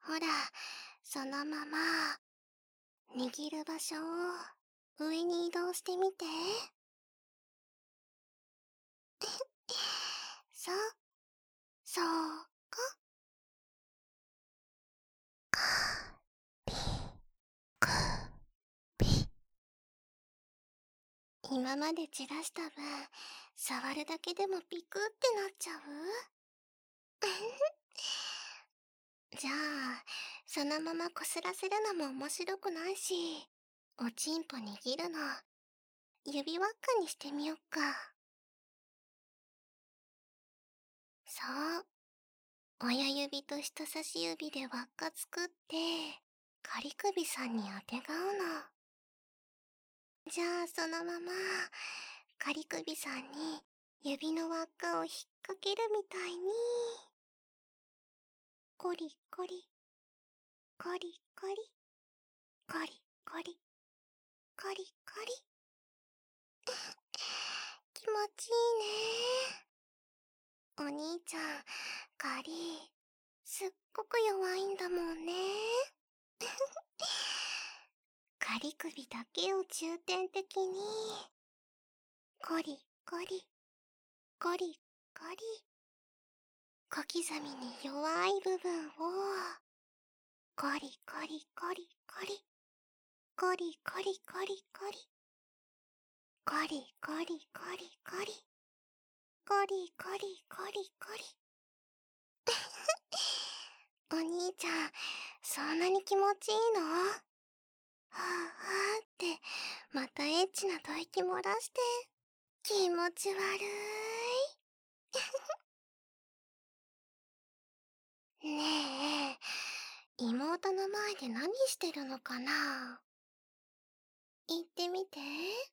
ほら、そのまま、握る場所を上に移動してみて。そう、そうか。ピクピ。今まで散らした分、触るだけでもピクってなっちゃう。じゃあ、そのままこすらせるのも面白くないし、おちんぽ握るの、指輪っかにしてみよっか。そう。親指と人差し指で輪っか作って、仮首さんにあてがうの。じゃあそのまま、仮首さんに指の輪っかを引っ掛けるみたいに、コリコリ、コリコリ、コリコリ、コリコリ。気持ちいいね。お兄ちゃん、カリ、すっごく弱いんだもんね。仮首だけを重点的に、コリコリ、コリコリ、小刻みに弱い部分を、コリコリコリコリ、コリコリコリコリ、コリコリコリコリ、コリコリコリコリ。お兄ちゃん、そんなに気持ちいいの？はぁはぁって、またエッチな吐息漏らして、気持ち悪い。ねえ、妹の前で何してるのかな？言ってみて。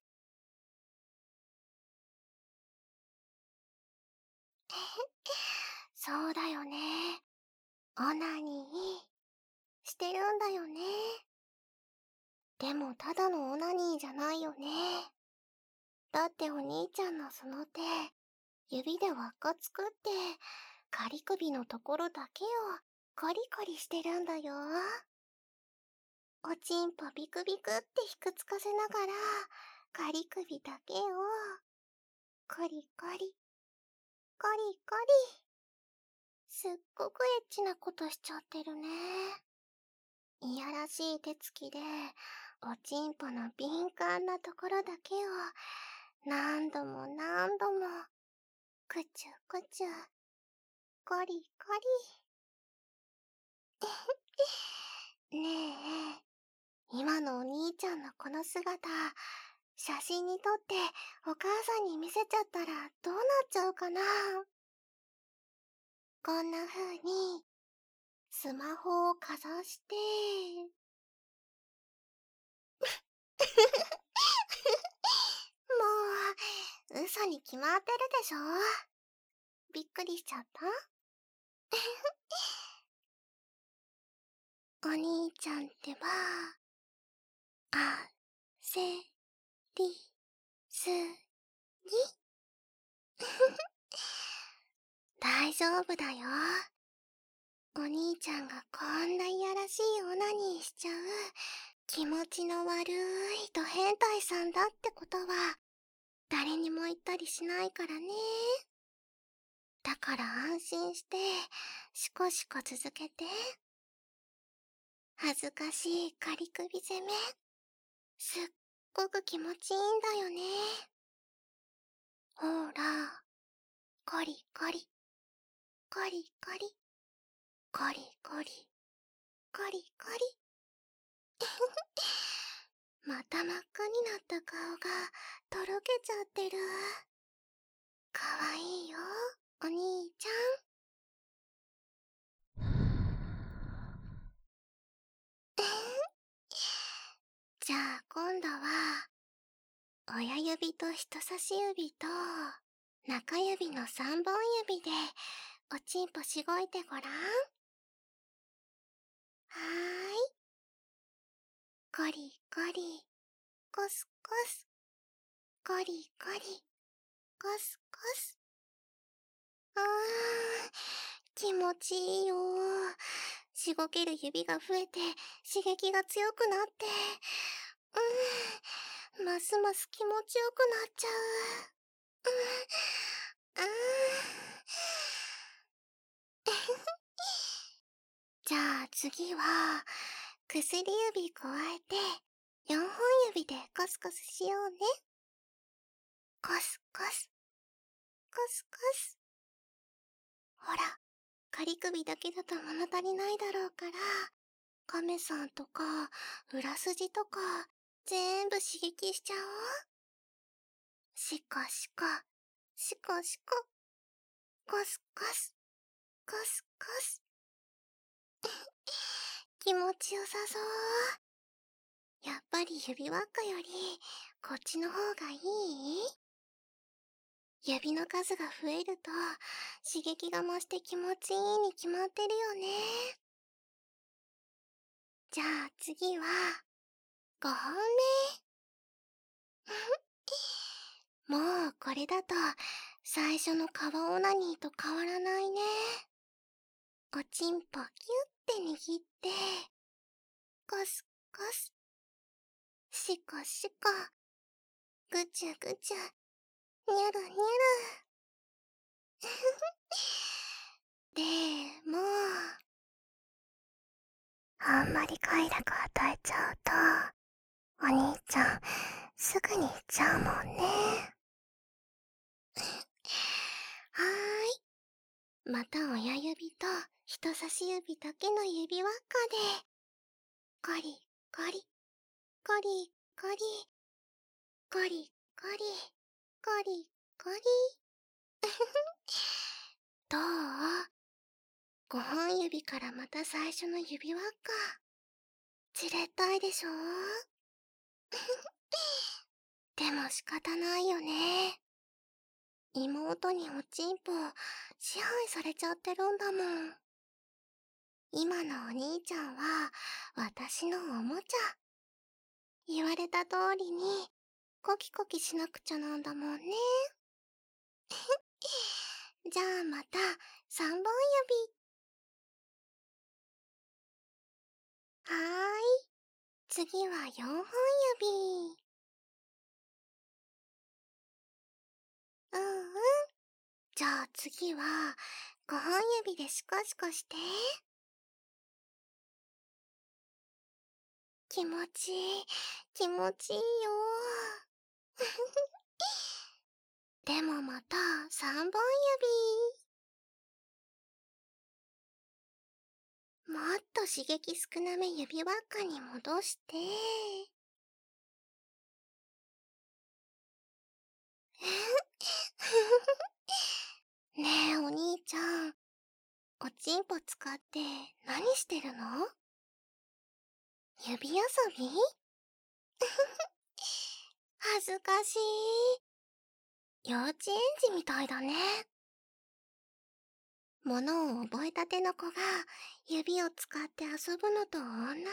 そうだよね。オナニーしてるんだよね。でもただのオナニーじゃないよね。だってお兄ちゃんのその手、指で輪っか作って、仮首のところだけをコリコリしてるんだよ。おちんぽビクビクってひくつかせながら、仮首だけを、コリコリ、コリコリ。すっごくエッチなことしちゃってるね。いやらしい手つきで、おちんぽの敏感なところだけを、何度も何度も、くちゅくちゅ、コリコリ。ねえ、今のお兄ちゃんのこの姿、写真に撮ってお母さんに見せちゃったらどうなっちゃうかな？こんな風に、スマホをかざして、もう、嘘に決まってるでしょ？びっくりしちゃった？お兄ちゃんってば、あ、せ、り、す、ぎ。大丈夫だよ。お兄ちゃんがこんないやらしいオナニーしちゃう、気持ちの悪いド変態さんだってことは、誰にも言ったりしないからね。だから安心して、シコシコ続けて。恥ずかしい仮首攻め、すっごく気持ちいいんだよね。ほら、コリコリ、コリコリ、コリコリ、コリコリ。また真っ赤になった顔がとろけちゃってる。かわいいよ、お兄ちゃん。じゃあ今度は、親指と人差し指と中指の3本指でおちんぽしごいてごらん。はーい。コリコリ、コスコス、コリコリ、コスコス。あー、気持ちいいよ。 しごける指が増えて刺激が強くなって、ますます気持ちよくなっちゃう。じゃあ次は、薬指加えて、4本指でコスコスしようね。コスコス、コスコス。ほら、仮首だけだと物足りないだろうから、亀さんとか、裏筋とか、全部刺激しちゃおう。シコシコ、シコシコ、コスコス、コスコス。気持ちよさそう。やっぱり指輪っかより、こっちの方がいい？指の数が増えると、刺激が増して気持ちいいに決まってるよね。じゃあ次は、5本目。もうこれだと、最初の川オナニーと変わらないね。おちんぽキュッて握って、コスコス、シコシコ、ぐちゅぐちゅ、にゅるにゅる。でも、あんまり快楽与えちゃうと、お兄ちゃん、すぐに行っちゃうもんね。はーい。また親指と人差し指だけの指輪っかで、コリコリ、コリコリ、コリコリ、コリコリ。どう？ 5 本指からまた最初の指輪か。じれったいでしょ？でも仕方ないよね。妹におちんぽ支配されちゃってるんだもん。今のお兄ちゃんは私のおもちゃ。言われた通りにコキコキしなくちゃなんだもんね。じゃあまた3本指。はーい。次は4本指。うんうん。じゃあ次は5本指でシコシコして。気持ちいい、気持ちいいよ。でもまた3本指。もっと刺激少なめ指輪っかに戻して。ねえお兄ちゃん、おちんぽ使って何してるの？指遊び？恥ずかしい。幼稚園児みたいだね。物を覚えたての子が指を使って遊ぶのと同じ？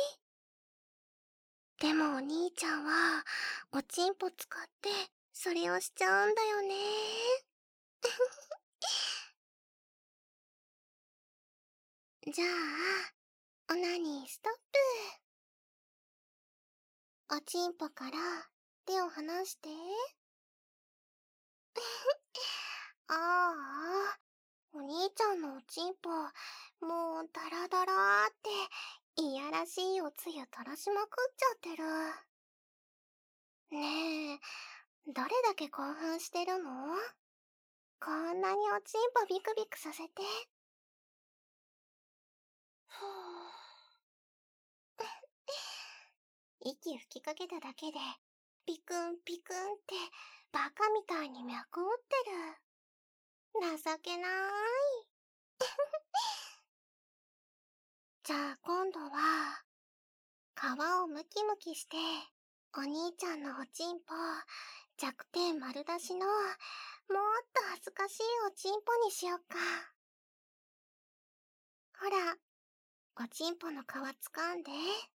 でもお兄ちゃんはおちんぽ使ってそれをしちゃうんだよね。じゃあ、オナニーストップ。おちんぽから手を離して。ああ、お兄ちゃんのおちんぽ、もうダラダラーっていやらしいおつゆ垂らしまくっちゃってる。ねえ、どれだけ興奮してるの？こんなにおちんぽビクビクさせて。ふぅ。息吹きかけただけで、ピクンピクンってバカみたいに脈打ってる。情けなーい。じゃあ今度は、皮をムキムキして、お兄ちゃんのおちんぽ、弱点丸出しの、もっと恥ずかしいおちんぽにしよっか。ほら、おちんぽの皮掴んで。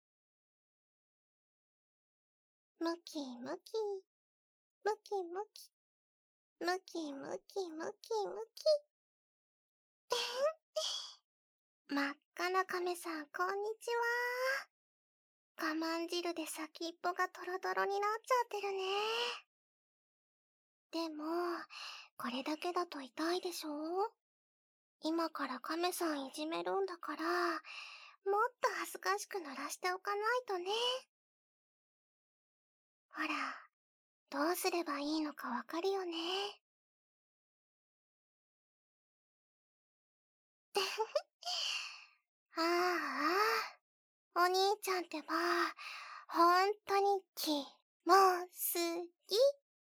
ムキムキ、ムキムキ、ムキムキムキムキ。 真っ赤な亀さん、こんにちは。我慢汁で先っぽがトロトロになっちゃってるね。でも、これだけだと痛いでしょ？今から亀さんいじめるんだから、もっと恥ずかしく濡らしておかないとね。ほら、どうすればいいのかわかるよね。ああ、お兄ちゃんってば、ほんとにもうすぎ。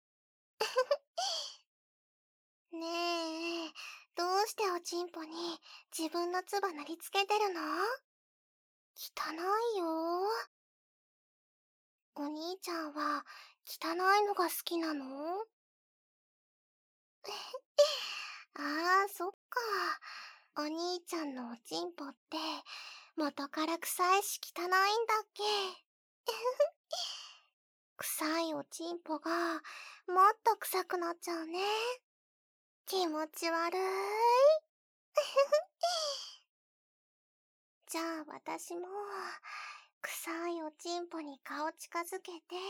ねえ、どうしておちんぽに自分の唾塗りつけてるの？汚いよ。お兄ちゃんは汚いのが好きなの？ああ、そっか。お兄ちゃんのおちんぽって元から臭いし汚いんだっけ？臭いおちんぽがもっと臭くなっちゃうね。気持ち悪い。じゃあ私も臭いおちんぽに顔近づけて。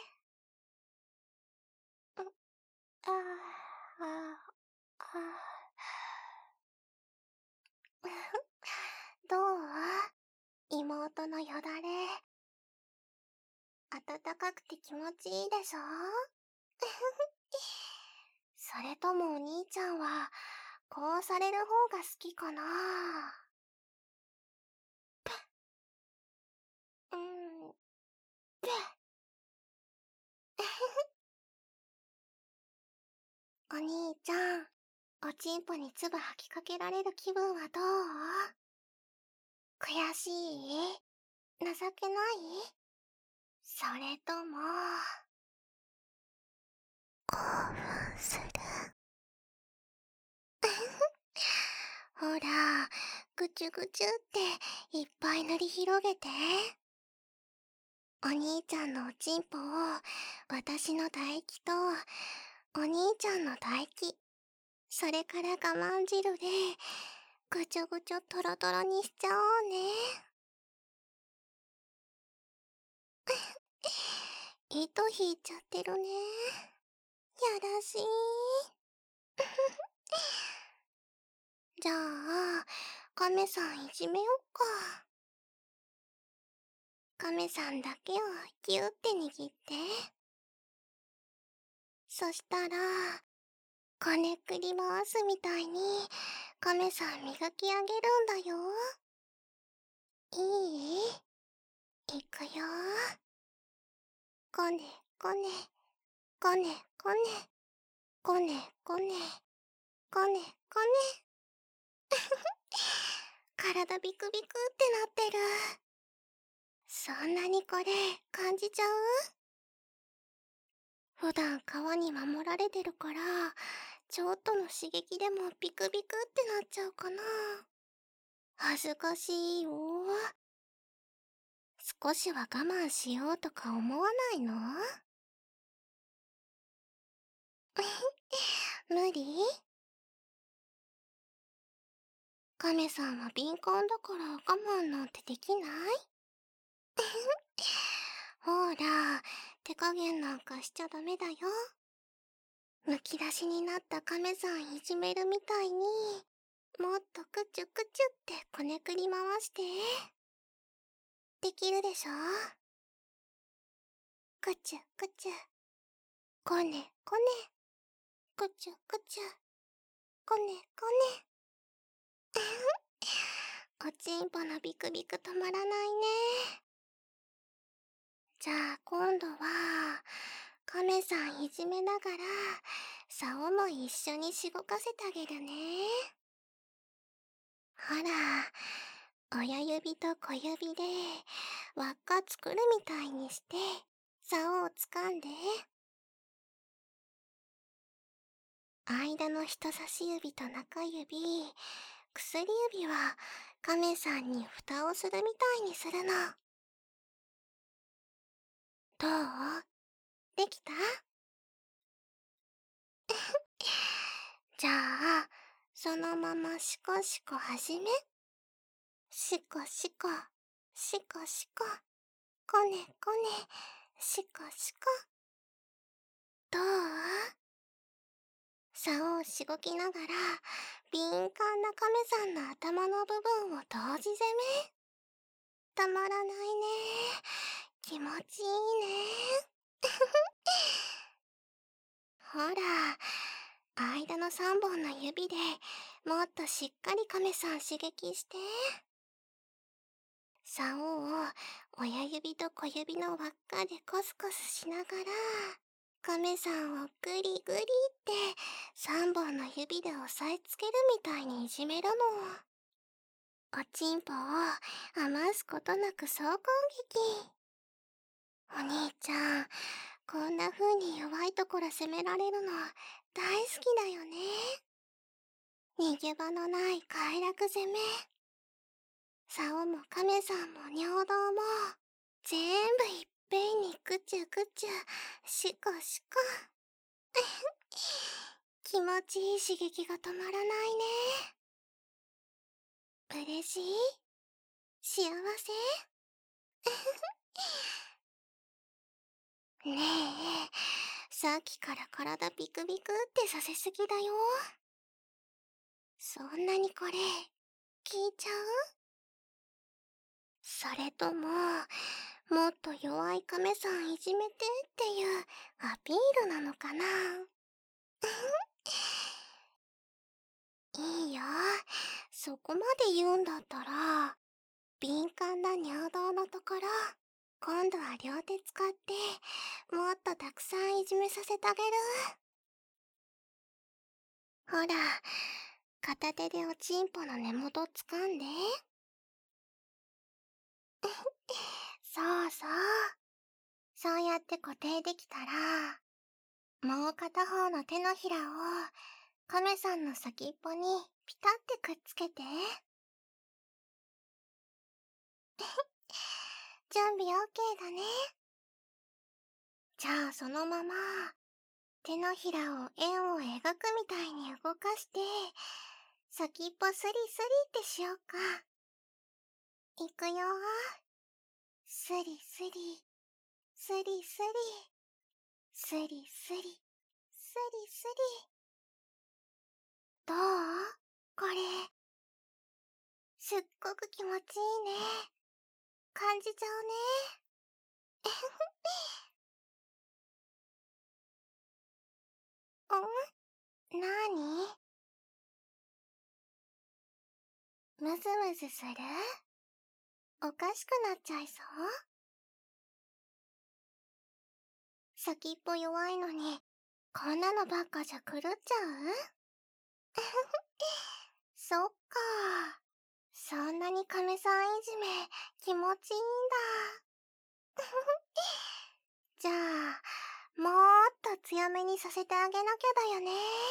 ああ、ああ、どう？妹のよだれ。暖かくて気持ちいいでしょ？それともお兄ちゃんは、こうされる方が好きかな？うん、お兄ちゃん、おちんぽに唾吐きかけられる気分はどう？悔しい？情けない？それとも、興奮する？ほら、ぐちゅぐちゅっていっぱい塗り広げて。お兄ちゃんのおちんぽを私の唾液とお兄ちゃんの唾液、それから我慢汁でぐちょぐちょトロトロにしちゃおうね。糸引いちゃってるね。やらしい。じゃあ、亀さんいじめよっか。亀さんだけをギュって握って。そしたら、こねくり回すみたいに亀さん磨き上げるんだよ。いい？いくよ。こねこね、こねこね、こねこね、こねこね。体ビクビクってなってる。そんなにこれ感じちゃう？普段川に守られてるから、ちょっとの刺激でもビクビクってなっちゃうかな。恥ずかしいよ。少しは我慢しようとか思わないの？無理？亀さんは敏感だから我慢なんてできない？ほら、手加減なんかしちゃダメだよ。むき出しになった亀さんいじめるみたいに、もっとくちゅくちゅってこねくり回して。できるでしょ？くちゅくちゅ、こねこね、くちゅくちゅ、こねこね。おちんぽのビクビク止まらないね。じゃあ今度は、亀さんいじめながら、竿も一緒にしごかせてあげるね。ほら、親指と小指で輪っか作るみたいにして、竿をつかんで、間の人差し指と中指、薬指は亀さんに蓋をするみたいにするの。どう？できた？じゃあ、そのままシコシコ始め。 シコシコ、シコシコ、コネコネ、シコシコ。どう？竿をしごきながら、敏感なカメさんの頭の部分を同時攻め。たまらないね。気持ちいいね。ほら、間の3本の指でもっとしっかりカメさん刺激して。竿を親指と小指の輪っかでコスコスしながら、カメさんをグリグリって3本の指で押さえつけるみたいにいじめるの。おちんぽを余すことなく総攻撃。お兄ちゃん、こんな風に弱いところ攻められるの大好きだよね。逃げ場のない快楽攻め。竿もカメさんも尿道も全部いっぺんにクチュクチュシコシコ。気持ちいい刺激が止まらないね。嬉しい？幸せ？ねえ、さっきから体ビクビクってさせすぎだよ。そんなにこれ、聞いちゃう？それとも、もっと弱い亀さんいじめてっていうアピールなのかな？いいよ。そこまで言うんだったら、敏感な尿道のところ、今度は両手使って、もっとたくさんいじめさせてあげる。ほら、片手でおちんぽの根元掴んで。そうそう。そうやって固定できたら、もう片方の手のひらを亀さんの先っぽにピタってくっつけて。準備 OK だね。じゃあそのまま手のひらを円を描くみたいに動かして、先っぽスリスリってしようか。いくよ。スリスリ、スリスリ、スリスリ、スリスリ。どう？これ、すっごく気持ちいいね。感じちゃうね。なに？ムズムズする？おかしくなっちゃいそう？先っぽ弱いのに、こんなのばっかじゃ狂っちゃう？そっか。そんなに亀さんいじめ気持ちいいんだ。じゃあ、もっと強めにさせてあげなきゃだよね。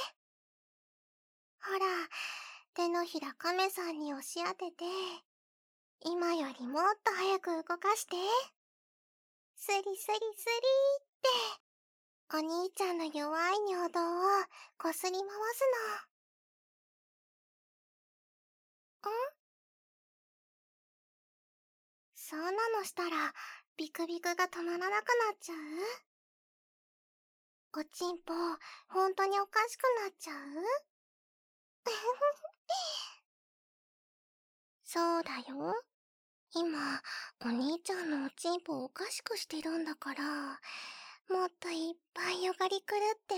ほら、手のひら亀さんに押し当てて、今よりもっと早く動かして。スリスリスリーって、お兄ちゃんの弱い尿道をこすり回すの。そんなのしたら、ビクビクが止まらなくなっちゃう？おちんぽ、ほんとにおかしくなっちゃう？そうだよ。今、お兄ちゃんのおちんぽをおかしくしてるんだから、もっといっぱいよがりくるって。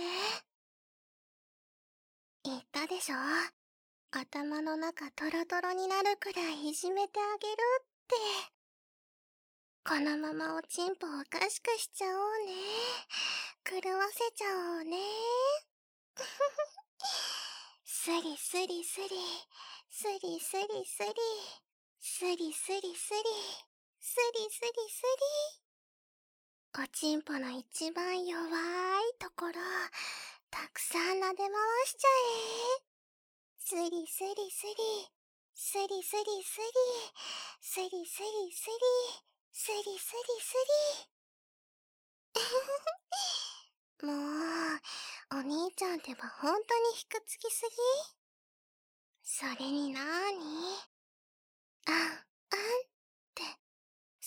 言ったでしょ？頭の中トロトロになるくらいいじめてあげるって。このままおちんぽおかしくしちゃおうね。狂わせちゃおうね。スリスリスリ、スリスリスリ、スリスリスリ、スリスリスリ。おちんぽの一番弱いところ、たくさん撫で回しちゃえ。スリスリスリ、スリスリスリ、スリスリスリ、スリスリスリ。もう、お兄ちゃんってば本当にひくつきすぎ？それになーに？あ、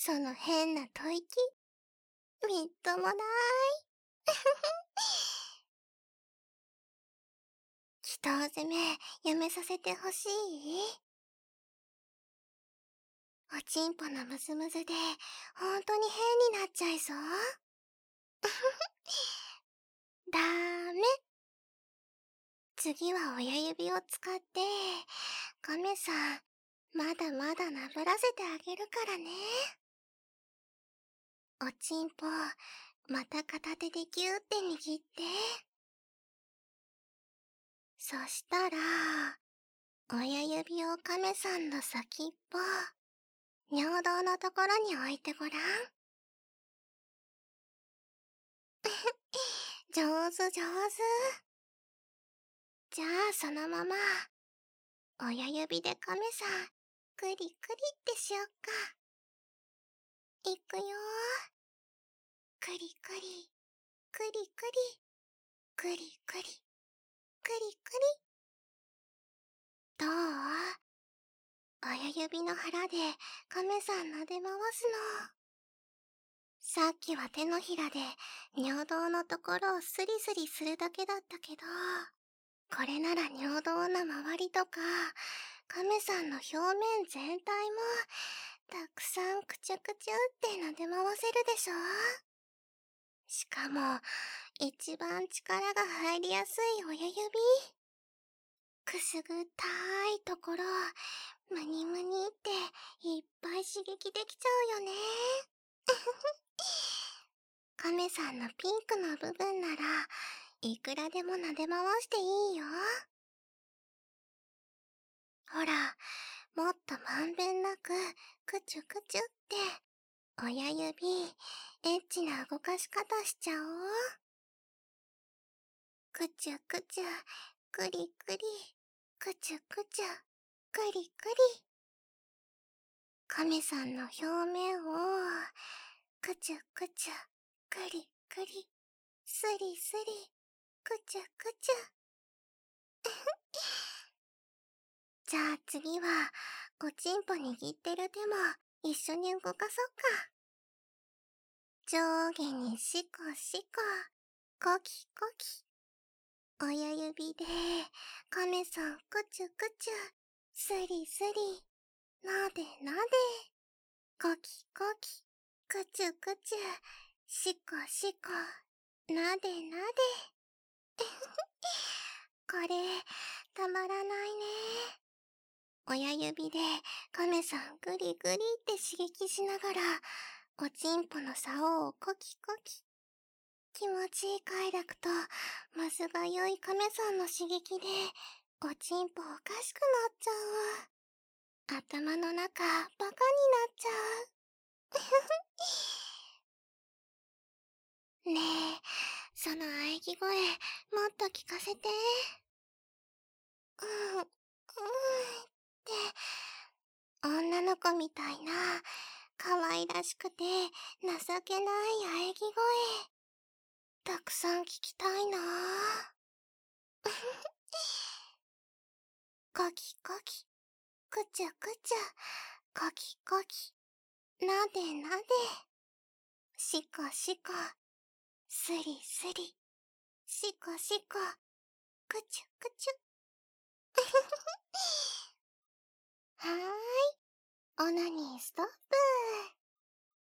その変な吐息、みっともない。祈祷攻め、やめさせてほしい？おちんぽのムズムズで、ほんとに変になっちゃいそう？ダメ。次は親指を使って、カメさん、まだまだなぶらせてあげるからね。おちんぽ、また片手でギューって握って。そしたら、親指をカメさんの先っぽ、尿道のところに置いてごらん。上手上手。じゃあそのまま、親指でカメさん、クリクリってしよっか。いくよー。クリクリ、クリクリ、クリクリ、クリクリ。どう？親指の腹でカメさん撫で回すの。さっきは手のひらで尿道のところをスリスリするだけだったけど、これなら尿道の周りとか、カメさんの表面全体も、たくさんくちゅくちゅって撫で回せるでしょ？しかも、一番力が入りやすい親指。くすぐったいところ、ムニムニっていっぱい刺激できちゃうよね。カメさんのピンクの部分なら、いくらでも撫で回していいよ。ほら、もっとまんべんなく、くちゅくちゅって、親指、エッチな動かし方しちゃおう。くちゅくちゅ、くりくり、くちゅくちゅ、くりくり。カメさんの表面を、くちゅくちゅ、くりくり、すりすり、くちゅくちゅ。じゃあ次は、おちんぽ握ってる手も一緒に動かそうか。上下にシコシコ、コキコキ。親指で、カメさんくちゅくちゅ、すりすり、なでなで、コキコキ、くちゅくちゅ、シコシコ、なでなで。これ、たまらないね。親指でカメさんグリグリって刺激しながら、おちんぽの竿をコキコキ。気持ちいい快楽と、むずがゆいカメさんの刺激で、おちんぽおかしくなっちゃう。頭の中、バカになっちゃう。ねえ、その喘ぎ声、もっと聞かせて。って、女の子みたいな、可愛らしくて情けない喘ぎ声。たくさん聞きたいなぁ。コキコキ、くちゅくちゅ、コキコキ、なでなで、シコシコ、スリスリ、シコシコ、くちゅくちゅ。はーい、オナニーストップ。